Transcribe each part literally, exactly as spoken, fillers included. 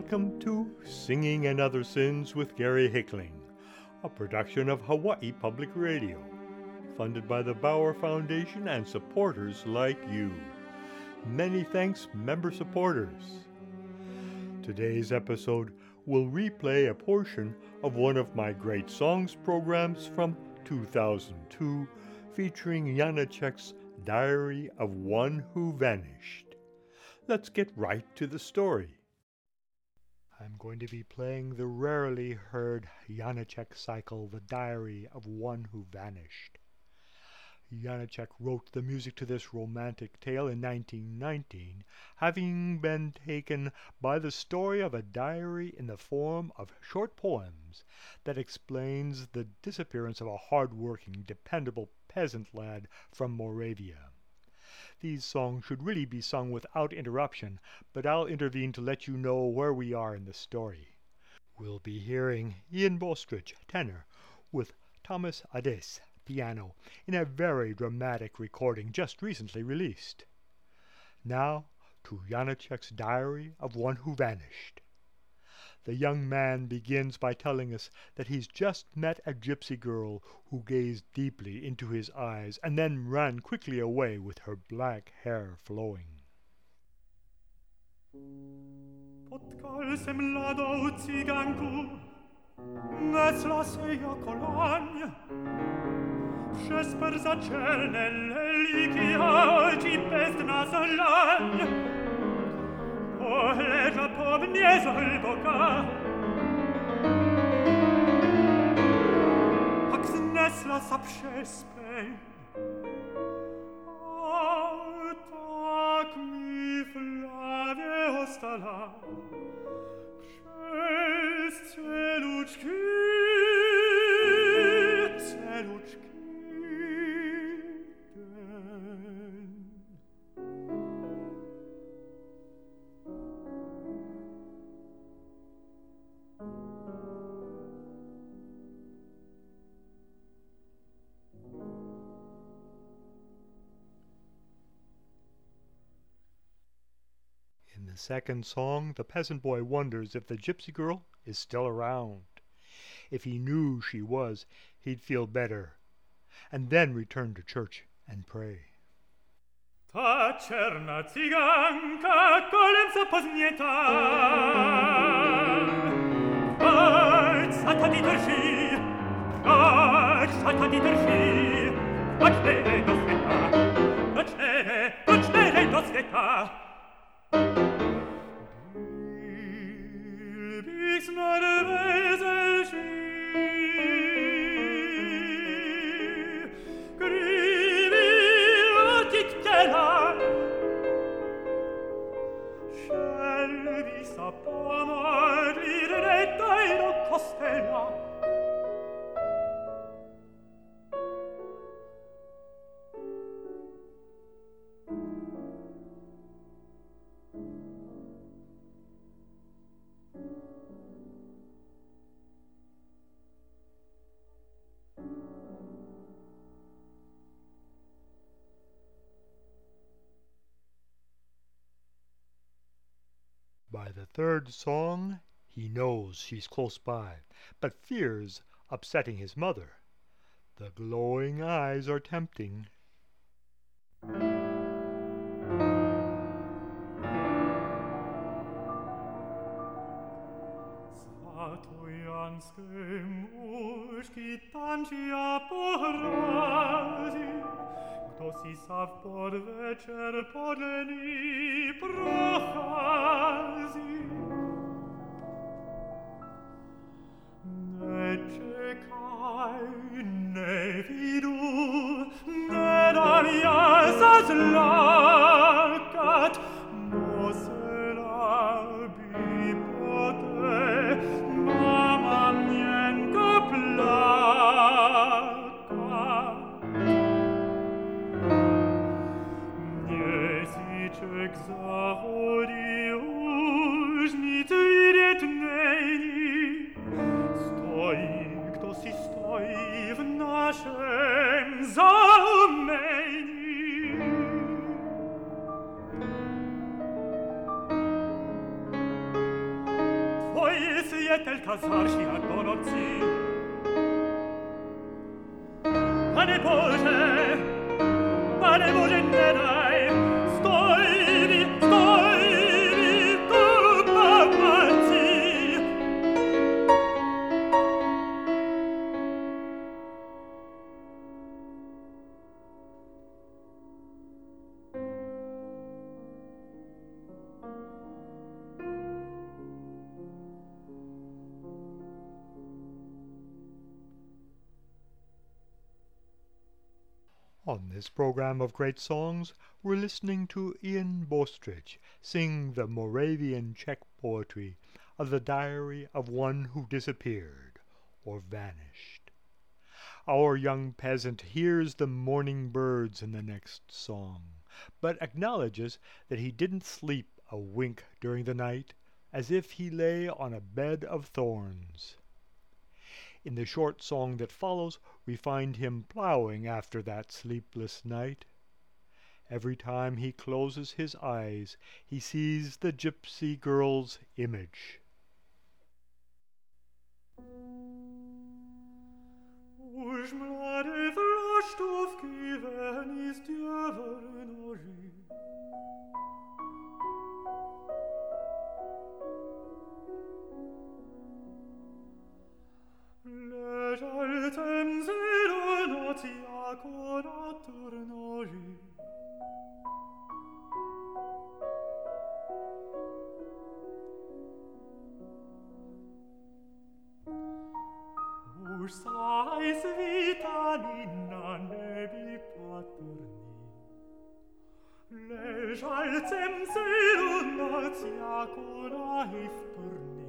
Welcome to Singing and Other Sins with Gary Hickling, a production of Hawaii Public Radio, funded by the Bauer Foundation and supporters like you. Many thanks, member supporters. Today's episode will replay a portion of one of my Great Songs programs from two thousand two, featuring Janacek's Diary of One Who Vanished. Let's get right to the story. I'm going to be playing the rarely heard Janacek cycle, The Diary of One Who Vanished. Janacek wrote the music to this romantic tale in nineteen nineteen, having been taken by the story of a diary in the form of short poems that explains the disappearance of a hard-working, dependable peasant lad from Moravia. These songs should really be sung without interruption, but I'll intervene to let you know where we are in the story. We'll be hearing Ian Bostridge, tenor, with Thomas Ades, piano, in a very dramatic recording just recently released. Now to Janacek's Diary of One Who Vanished. The young man begins by telling us that he's just met a gypsy girl who gazed deeply into his eyes and then ran quickly away with her black hair flowing. Potkal se mladou cyganku, nesla se jako laň, przez perzaczerne leliki oczy bezdna zalań. Poleża po mnie zglboka, jak znesla za przespeń. A tak mi w lawie ostala przez celuczki, celuczki. In the second song, the peasant boy wonders if the gypsy girl is still around. If he knew she was, he'd feel better, and then return to church and pray. Ta czerna cyganka kolemca pozmieta, chodź, szata ti drży, chodź, szata ti drży, do cztery do świata, do cztery, do cztery do świata. Bis na wesel grivi otiktela, scelvi sa pomar l'irretta e lo costella. By the third song, he knows she's close by, but fears upsetting his mother. The glowing eyes are tempting. Satojanskim uszki tancia porazi, kto si sa w podvečer podleni prochází. Ne čekaj, ne vidu, ne dám ja zazlakat, musela by poté mama mienko plakat. Měsíček zahodí, už nic vidět není. Stojí, kdo si stojí v našem znamení. casarsi a conozi. Pane Bože, Pane Bože, ne daj, stoj mi, stoj mi, tu pomoci. On this program of great songs, we're listening to Ian Bostridge sing the Moravian Czech poetry of the Diary of One Who Disappeared or Vanished. Our young peasant hears the morning birds in the next song, but acknowledges that he didn't sleep a wink during the night, as if he lay on a bed of thorns. In the short song that follows, we find him plowing after that sleepless night. Every time he closes his eyes, he sees the gypsy girl's image. Už mlade vlaštovky ven z děver noží. Ležal jsem celou noc jako na trnoži. Už slaj svítání na nebi patrný. Ležal jsem celou noc jako na hivprný.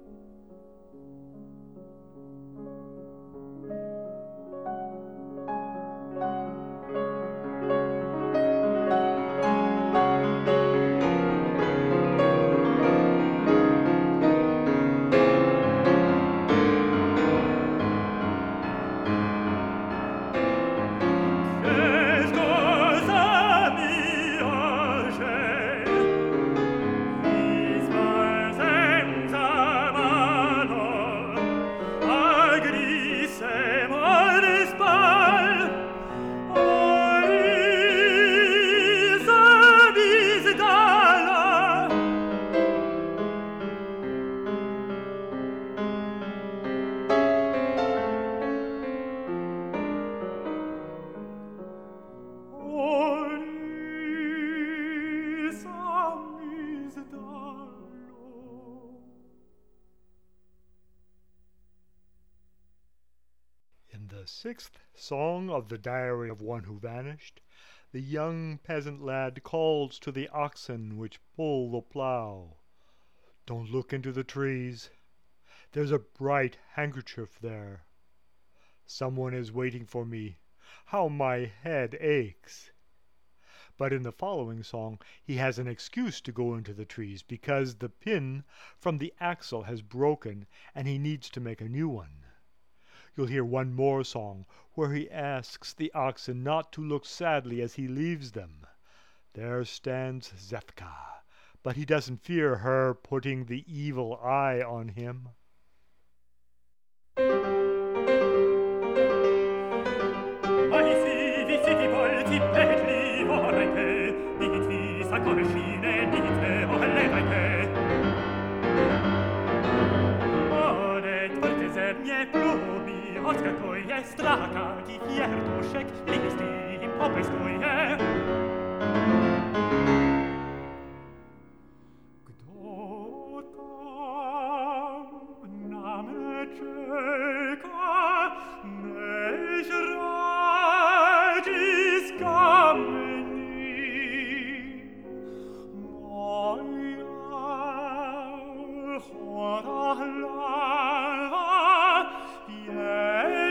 The sixth song of the Diary of One Who Vanished, the young peasant lad calls to the oxen which pull the plough. Don't look into the trees. There's a bright handkerchief there. Someone is waiting for me. How my head aches. But in the following song he has an excuse to go into the trees because the pin from the axle has broken and he needs to make a new one. You'll hear one more song where he asks the oxen not to look sadly as he leaves them. There stands Zethka, but he doesn't fear her putting the evil eye on him. Odskakuje straka, ki fiertuszek, listy im popystuje. Kto tam na mnie czeka, neś radzi z kamieni. Moja chora lawa,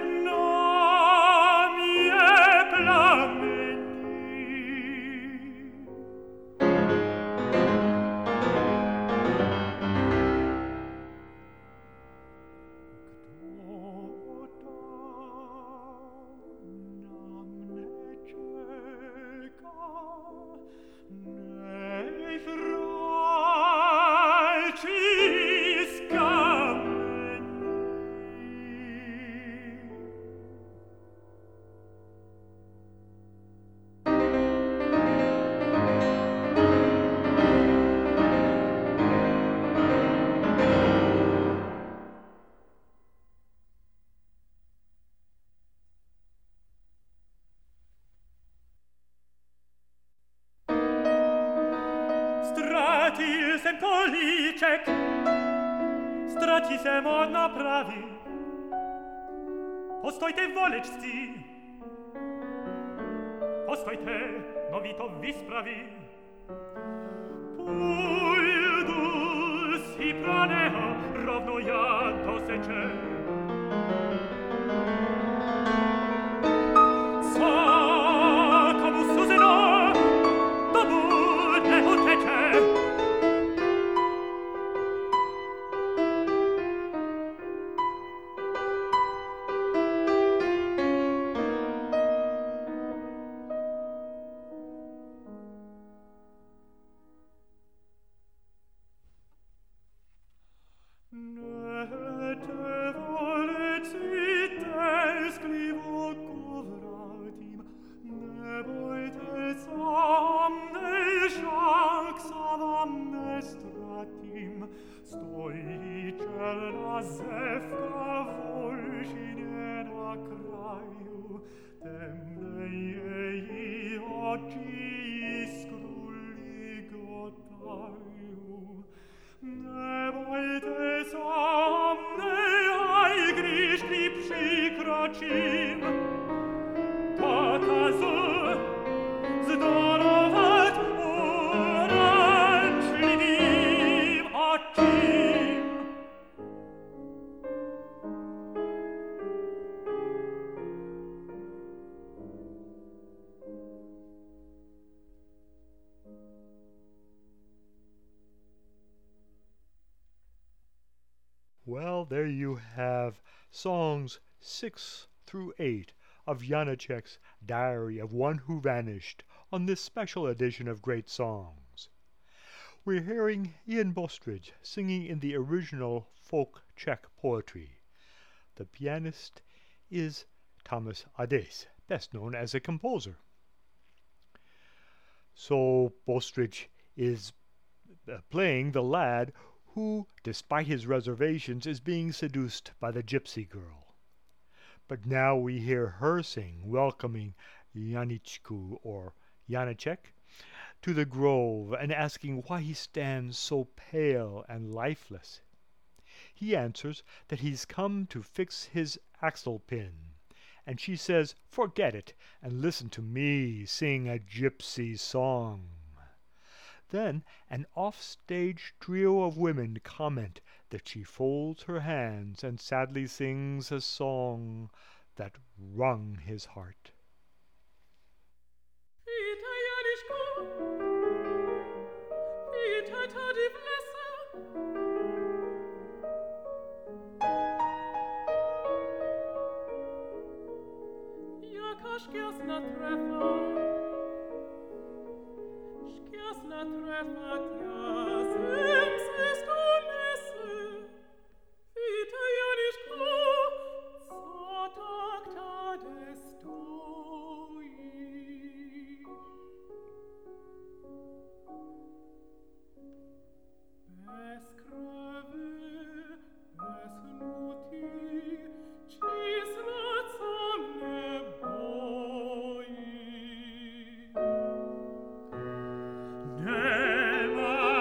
jedna mnie plameni. stratil sem kolíček, strati se mod napravi. Postojte volečci, postojte, no vi to vyspravi. Půjdu si praného, rovno já doseče. Co komu suzeno, to bude uteče. Well, there you have songs six through eight of Janacek's Diary of One Who Vanished on this special edition of Great Songs. We're hearing Ian Bostridge singing in the original folk Czech poetry. The pianist is Thomas Adès, best known as a composer. So Bostridge is uh, playing the lad who, despite his reservations, is being seduced by the gypsy girl. But now we hear her sing, welcoming Janičku, or Janacek, to the grove and asking why he stands so pale and lifeless. He answers that he's come to fix his axle pin, and she says, "Forget it, and listen to me sing a gypsy song." Then an off-stage trio of women comment that she folds her hands and sadly sings a song that wrung his heart. Nema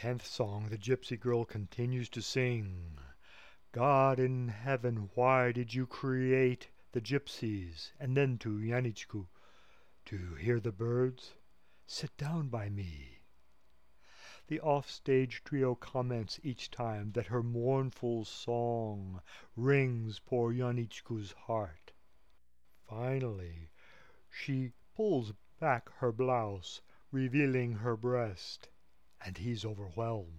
tenth song, the gypsy girl continues to sing. God in heaven, why did you create the gypsies? And then to Yanichku, to hear the birds? Sit down by me. The offstage trio comments each time that her mournful song wrings poor Yanichku's heart. Finally, she pulls back her blouse, revealing her breast, and he's overwhelmed.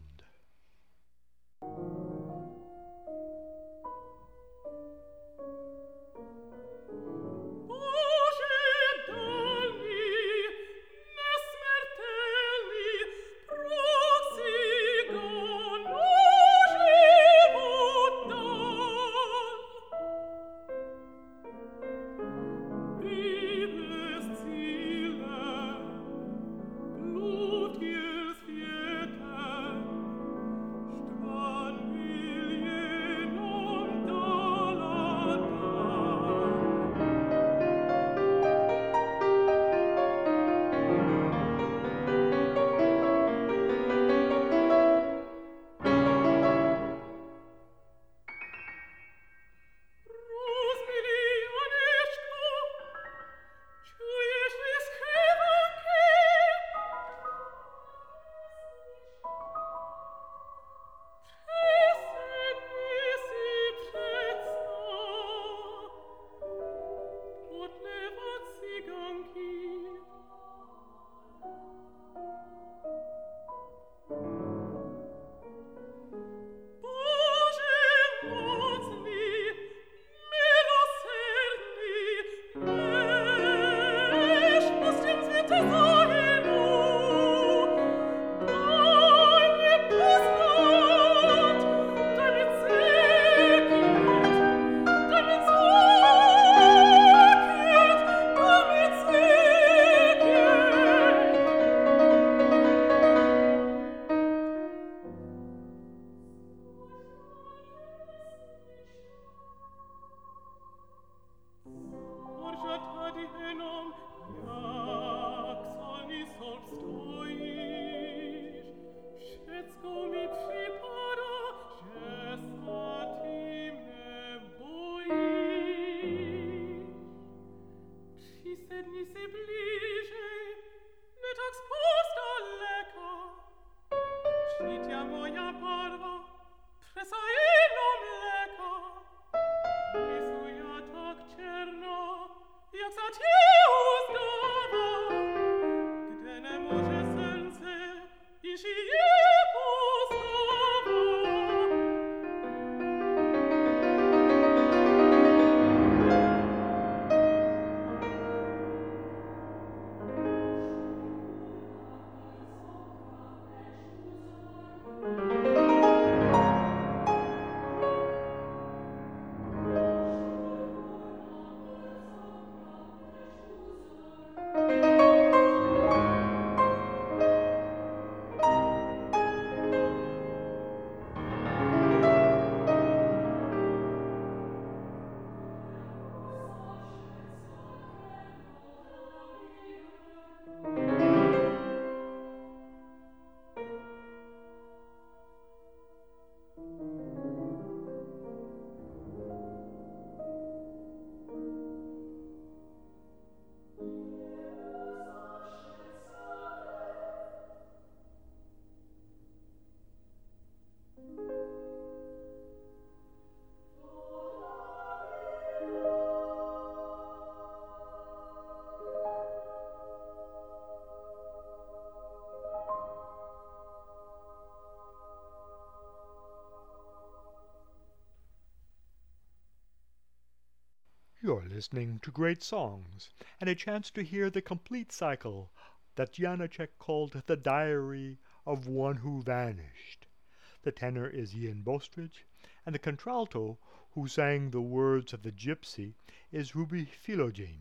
You're listening to Great Songs, and a chance to hear the complete cycle that Janacek called The Diary of One Who Vanished. The tenor is Ian Bostridge, and the contralto, who sang the words of the gypsy, is Ruby Philogene.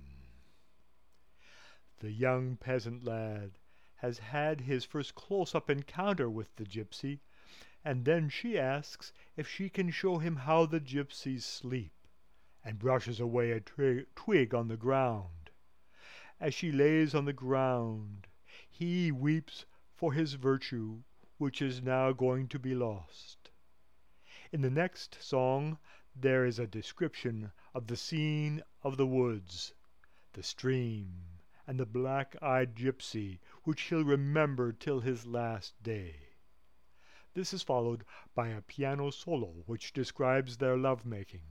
The young peasant lad has had his first close-up encounter with the gypsy, and then she asks if she can show him how the gypsies sleep, and brushes away a tri- twig on the ground. As she lays on the ground, he weeps for his virtue, which is now going to be lost. In the next song, there is a description of the scene of the woods, the stream, and the black-eyed gypsy, which he'll remember till his last day. This is followed by a piano solo, which describes their love-making.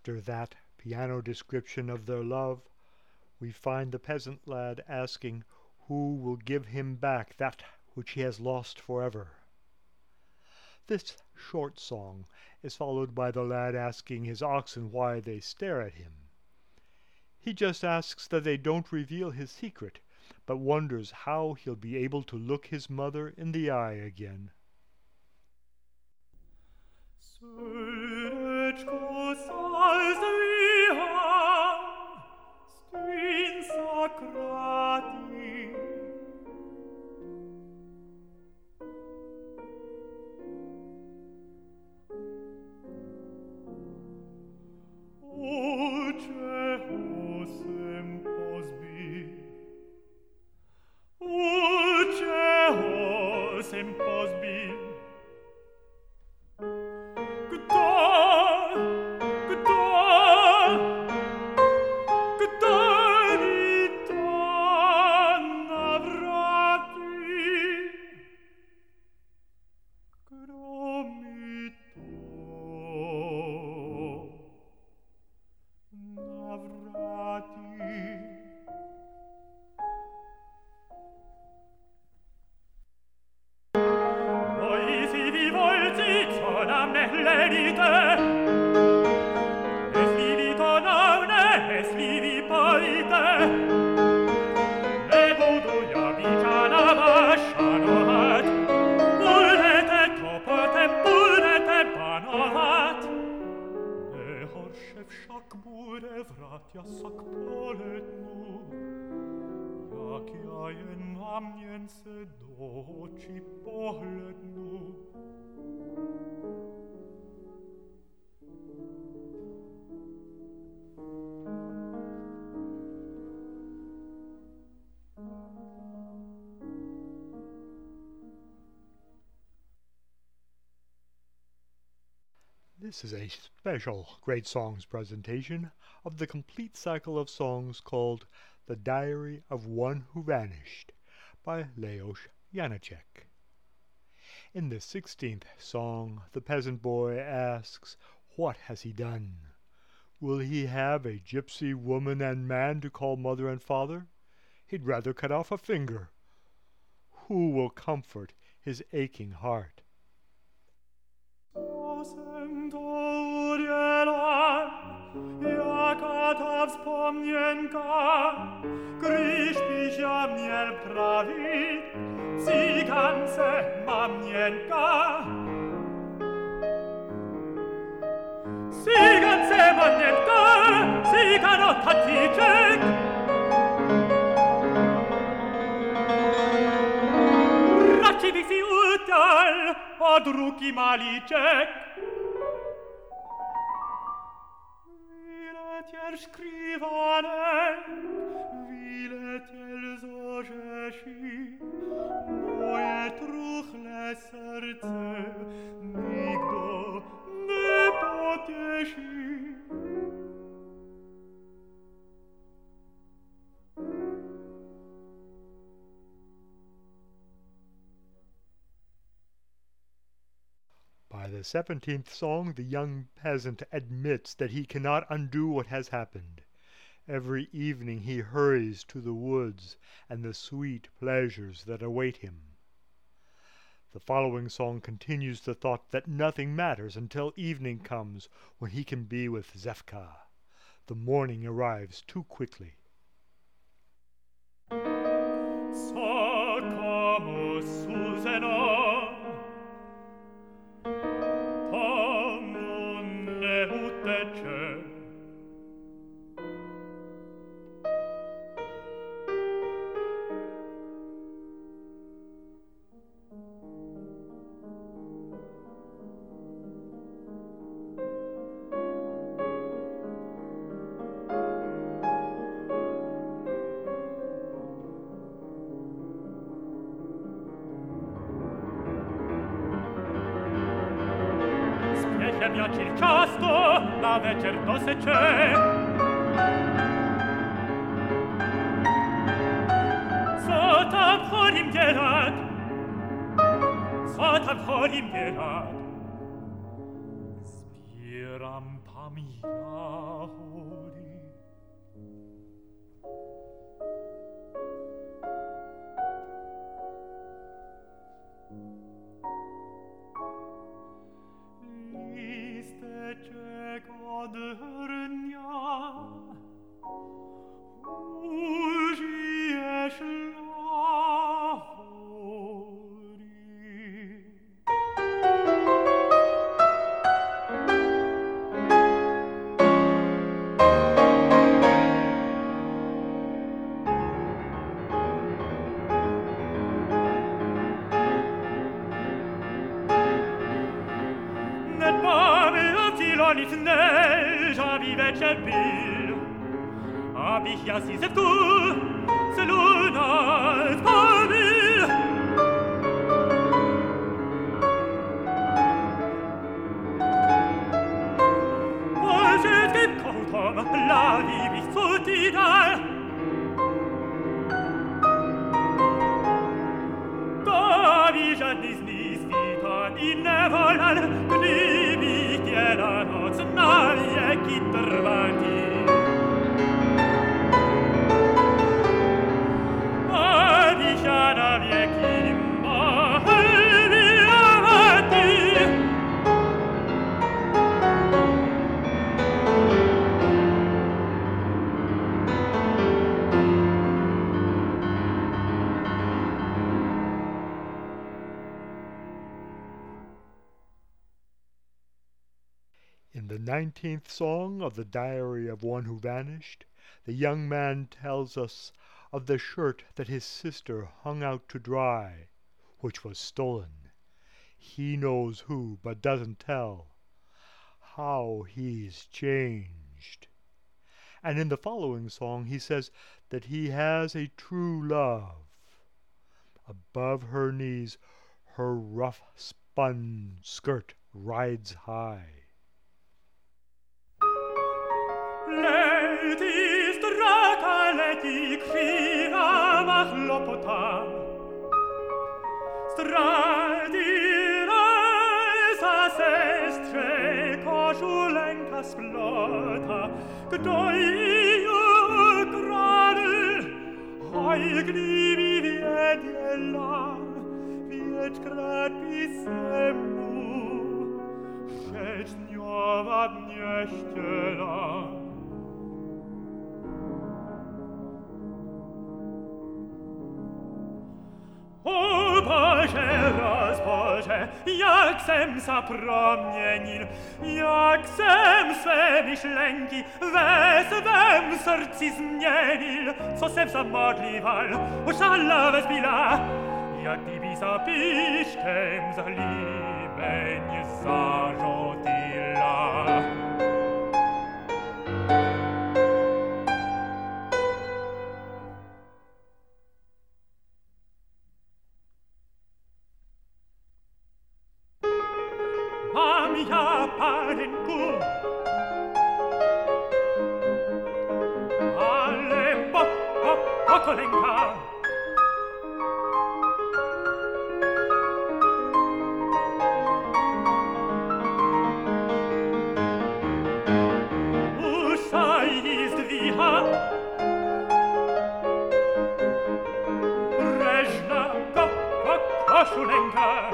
After that piano description of their love, we find the peasant lad asking who will give him back that which he has lost forever. This short song is followed by the lad asking his oxen why they stare at him. He just asks that they don't reveal his secret, but wonders how he'll be able to look his mother in the eye again. This is a special Great Songs presentation of the complete cycle of songs called The Diary of One Who Vanished by Leos Janáček. In the sixteenth song, the peasant boy asks, what has he done? Will he have a gypsy woman and man to call mother and father? He'd rather cut off a finger. Who will comfort his aching heart? Jaka wspomnienka, gryź pisia miel prawi, cygance mamienka. Cygance mamienka, cygano taticzek. Raczywych si utal, a drugi maliczek. Wieletiel skrivanek, wieletiel zorzesi, moje truchle serce nigdo nie potieši. By the seventeenth song, the young peasant admits that he cannot undo what has happened. Every evening he hurries to the woods and the sweet pleasures that await him. The following song continues the thought that nothing matters until evening comes, when he can be with Zefka. The morning arrives too quickly. Miacil ciasto, na večer to seče. Co tam chorim dělat? Co tam chorim dělat? Zbíram In the nineteenth song of the Diary of One Who Vanished, the young man tells us of the shirt that his sister hung out to dry, which was stolen. He knows who, but doesn't tell. How he's changed. And in the following song he says that he has a true love. Above her knees her rough spun skirt rides high. Leti strata, leti krina machlopota, strati resa sestre, koszulenka splota, gdoj ju grady, hoj gniwi wiedziela, wieczkrat pisemu, rzecz dniowa dnie ściela. O Boże, raz Boże, jak sem zapromienin, jak sem swe myślenki we swem serci zmienil, co sem zamodliwal, uszala wezbila, jak gdyby za piszkiem za libeń zarzuciła. Mam ja panenku, ale po, po, pokolenka. Usza i zdwicha, reżna ko, ko, koszulenka.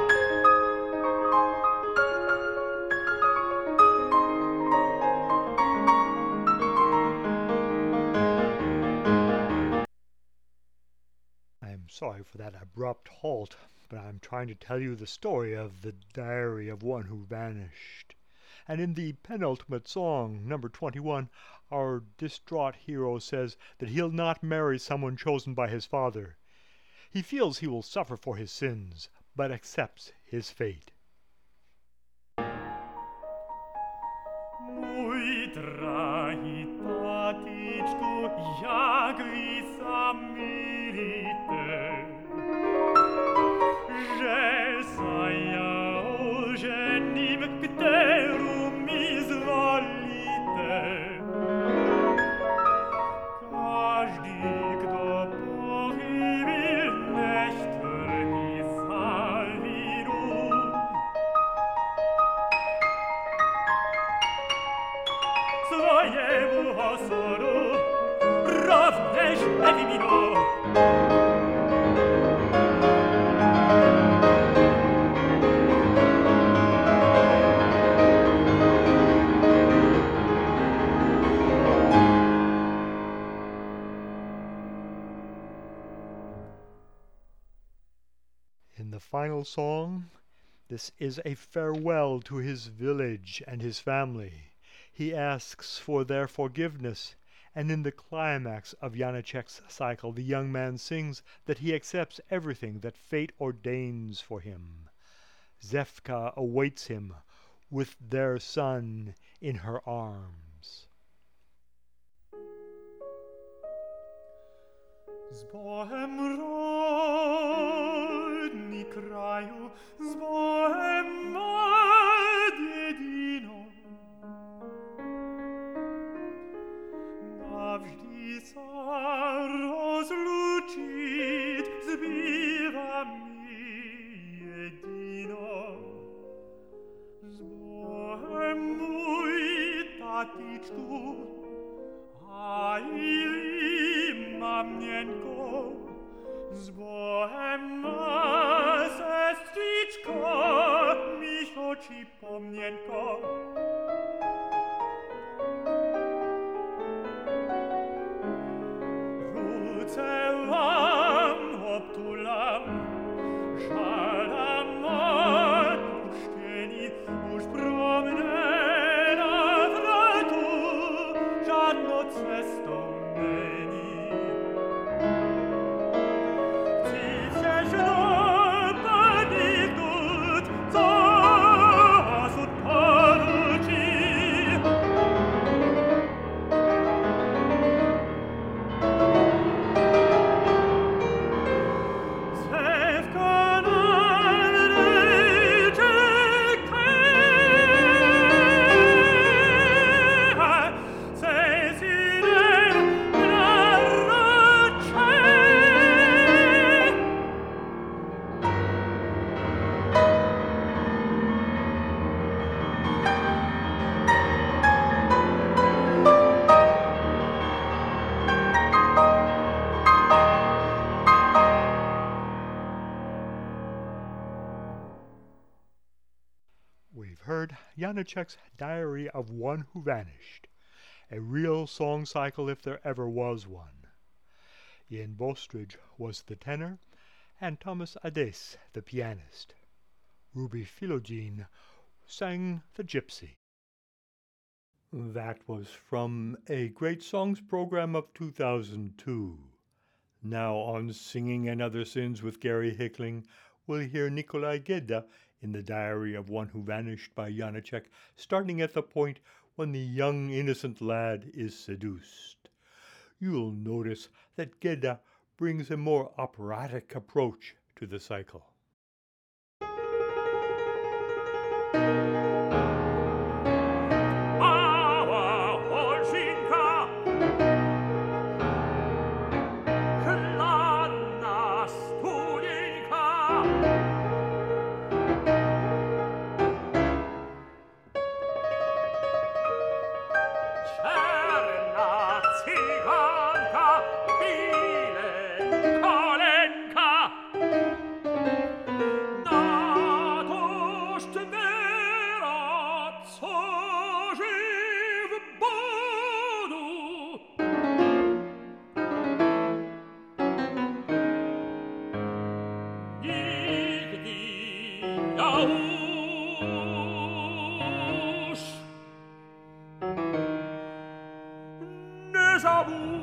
Sorry for that abrupt halt, but I'm trying to tell you the story of the Diary of One Who Vanished. And in the penultimate song, number twenty-one, our distraught hero says that he'll not marry someone chosen by his father. He feels he will suffer for his sins, but accepts his fate. Mój dragi taticzku, jak wy zamilite, że za ja ożenim, kteru mi zwolite. Każdy, kto pochybil, nechtrni za winu. In the final song, this is a farewell to his village and his family. He asks for their forgiveness, and in the climax of Janacek's cycle, the young man sings that he accepts everything that fate ordains for him. Zefka awaits him with their son in her arms. Z Bohem rodni kraju, z Bohem mad jedino, navždy sa rozlučit zbýva mi jedino. Z Bohem můj, tatičku, a ili maměnko, z Bohem má sestričko, mých očí pomněnko. Ruce vám obtulám, žádám odpuštění, už pro mne návratu žádnou cestou není. Chci všechno podniknout, co osud poručí. Zevka nám rejče se synem naroče. We've heard Janacek's Diary of One Who Vanished, a real song cycle if there ever was one. Ian Bostridge was the tenor, and Thomas Adès the pianist. Ruby Philogene sang the gypsy. That was from a Great Songs program of two thousand two. Now on Singing and Other Sins with Gary Hickling, we'll hear Nikolai Gedda in the Diary of One Who Vanished by Janacek, starting at the point when the young innocent lad is seduced. You'll notice that Gedda brings a more operatic approach to the cycle. Mała Olszynka, chladna studeńka, czarna cyganka, bile kolenka. Na dość wera, co żyw bodu. Nigdy ja już nie zabudu.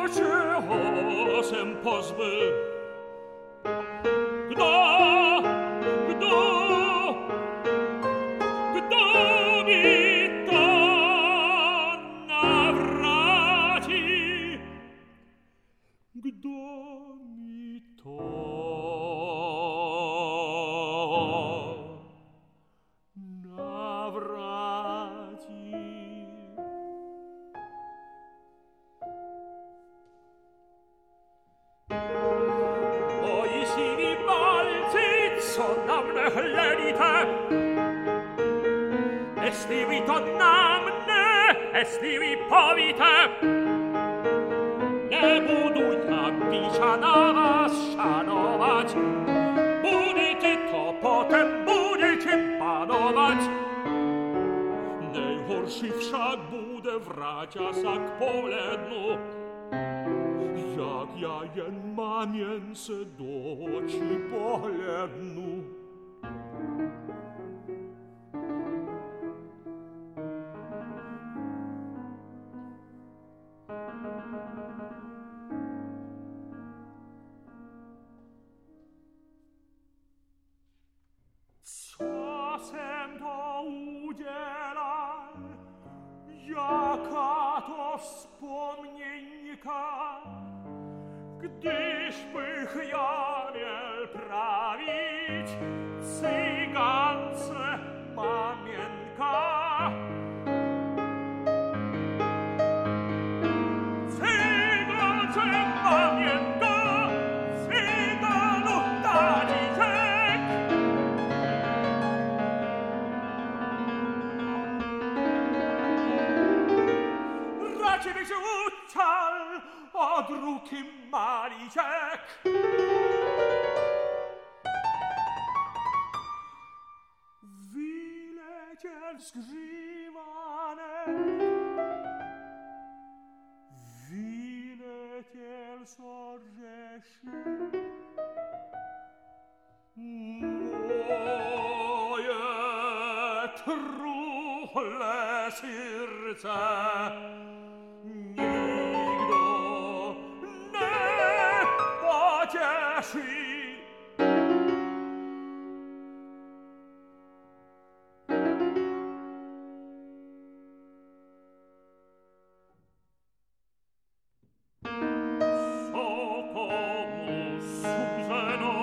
czego sem pozbył? Kto, kto, kto mi to nawraci? Kto mi to nawraci? Oi siwi palci, co na mnie chlebite, jeśli wy to na mnie, jeśli wy powiecie, nie budu ja bicia na was szanować, budecie to potem, budecie panować. Najgorszy wszak bude wracia sak polednu, jak ja jen mamience do oczy pohlednu. Co sem to udzielal, jaka to wspomnienka, gdyż bych ja miał prawić cygance mamienka. Cygance mamienka, cyganu tadziczek. Raczej bych się uciał od ruki maliczek. Wyleciał zgrzywanek, wyleciał z orzeszy. Moje truchle serce pocieszy. Co komu subzeno,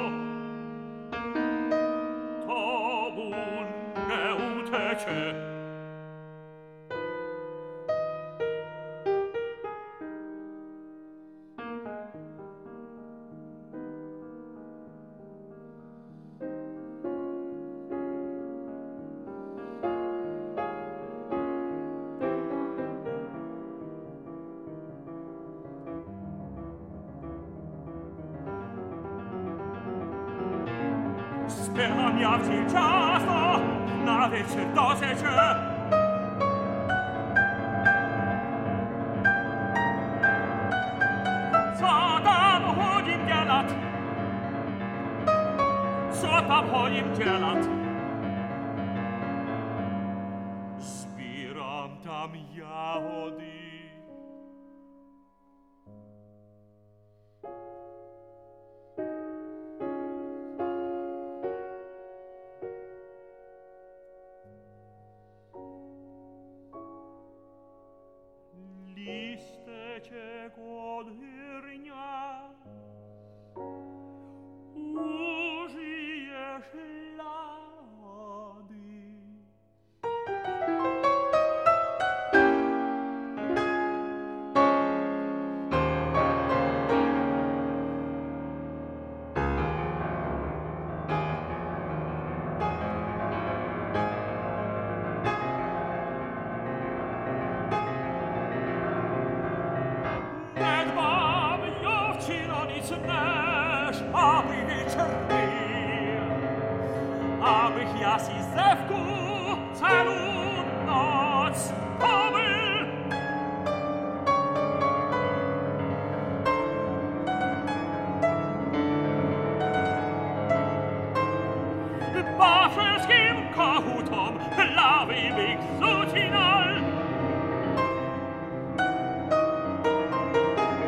to mu nie utecie. Spieram ja wciel ciasto, na wieczór dosiecze. Co tam chodzim dzielat? Co tam chodzim dzielat? Zbieram tam jagody. Listecie godhyrnia, użyjesz lady. Nesz, aby wieczerny, abych ja si zewku celu noc pomył. Baszelskim kohutom lawy bych zucinal.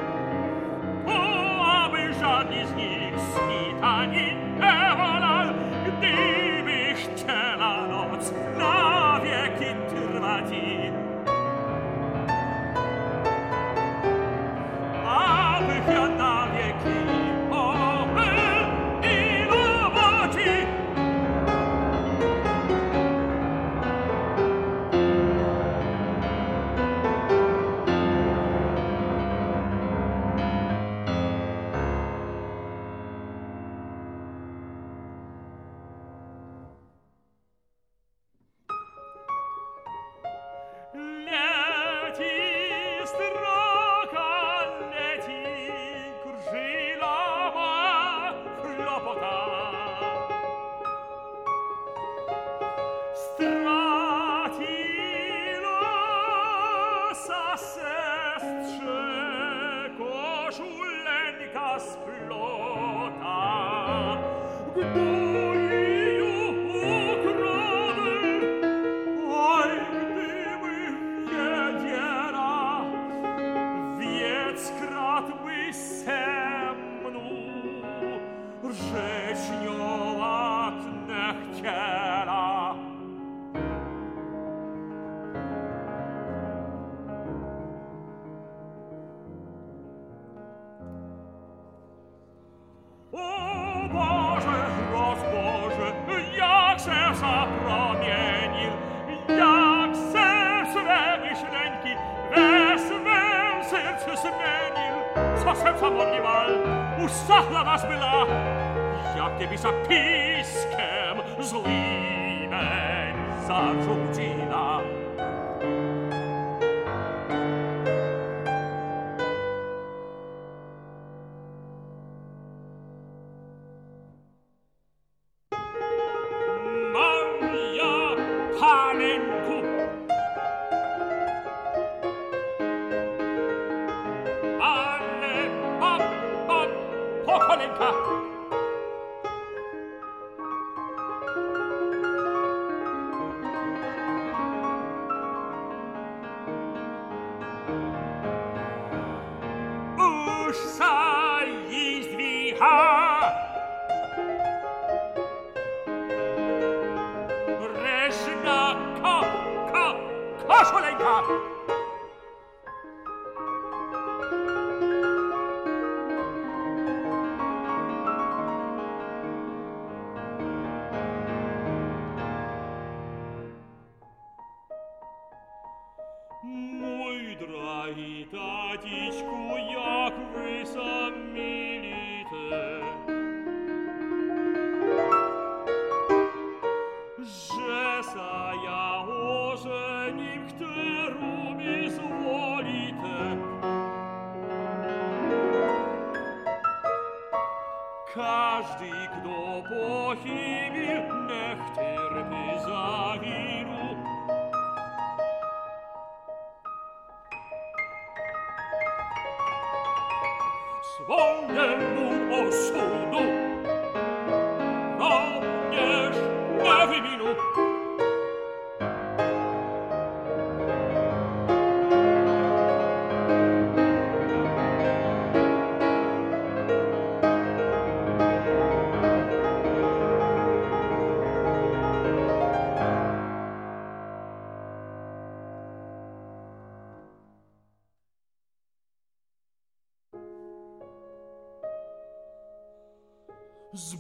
Z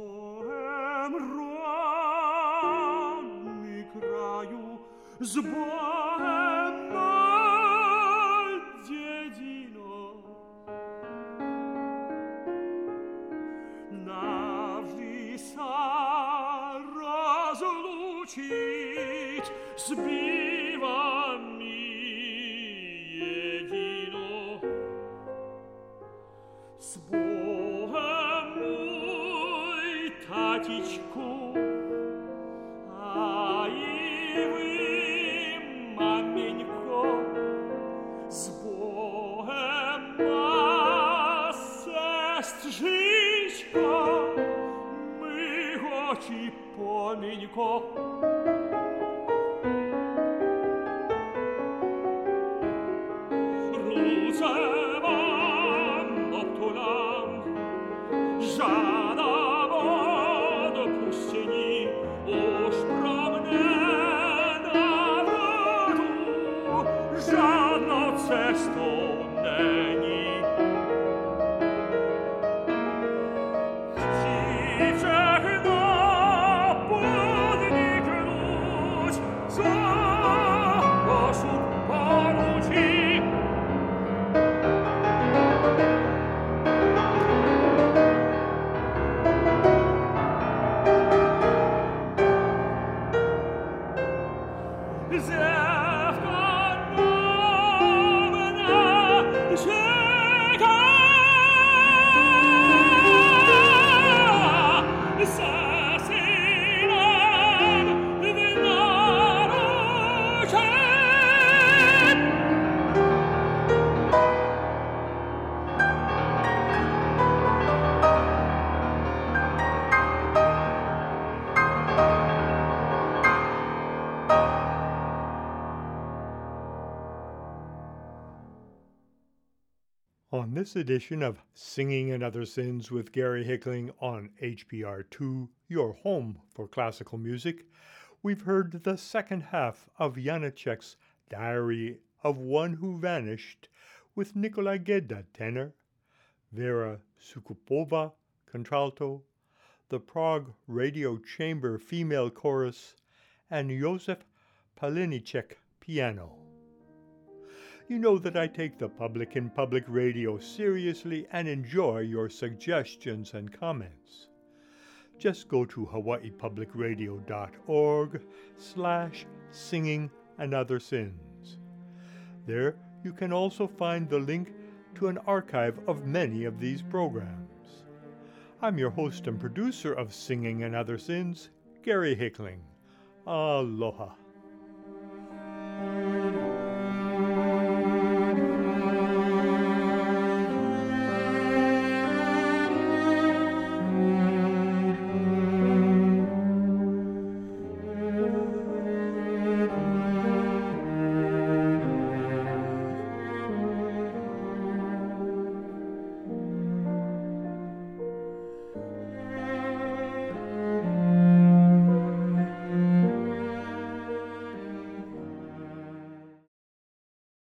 Bohem rodny kraju, z Bohem ma dziedzino. Navždy sa rozlučiť zbýva mi jedino. S Bohem tatičku, a i vy, maminko, s Bohem ma sestřička, my hoči pominko. Ruce vám obtulám, žádám už pro mne návratu žádnou cestou není. Chci všechno podniknout, On this edition of Singing and Other Sins with Gary Hickling on H P R two, your home for classical music, we've heard the second half of Janacek's Diary of One Who Vanished with Nikolai Gedda tenor, Vera Sukupova contralto, the Prague Radio Chamber female chorus, and Josef Palinicek piano. You know that I take the public in public radio seriously and enjoy your suggestions and comments. Just go to hawaii public radio dot org slash singing and other sins. There you can also find the link to an archive of many of these programs. I'm your host and producer of Singing and Other Sins, Gary Hickling. Aloha.